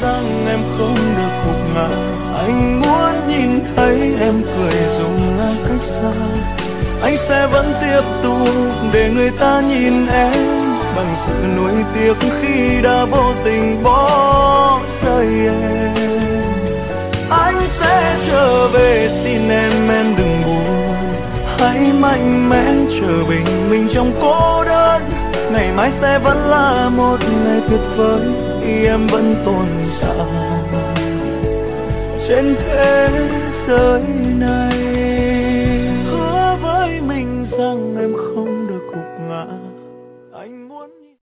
rằng em không được gục ngã. Anh muốn nhìn thấy em cười dù là cách xa. Anh sẽ vẫn tiếp tục để người ta nhìn em bằng sự nuối tiếc khi đã vô tình bỏ rơi em. Anh sẽ trở về xin em đừng buồn. Hãy mạnh mẽ chờ bình minh trong cô đơn. Ngày mai sẽ vẫn là một ngày tuyệt vời khi em vẫn tồn tại trên thế giới này.